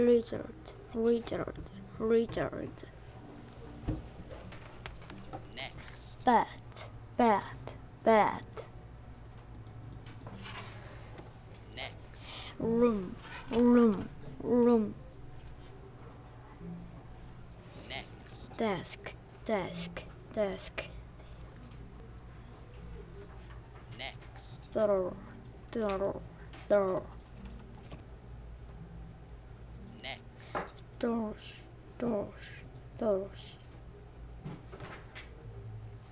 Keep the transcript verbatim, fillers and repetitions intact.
Richard, Richard, Richard. Next. Bat, bat, bat. Next. Room, room, room. Next. Desk, desk, desk. Next. Door, door, door. Next. Doors, doors, doors.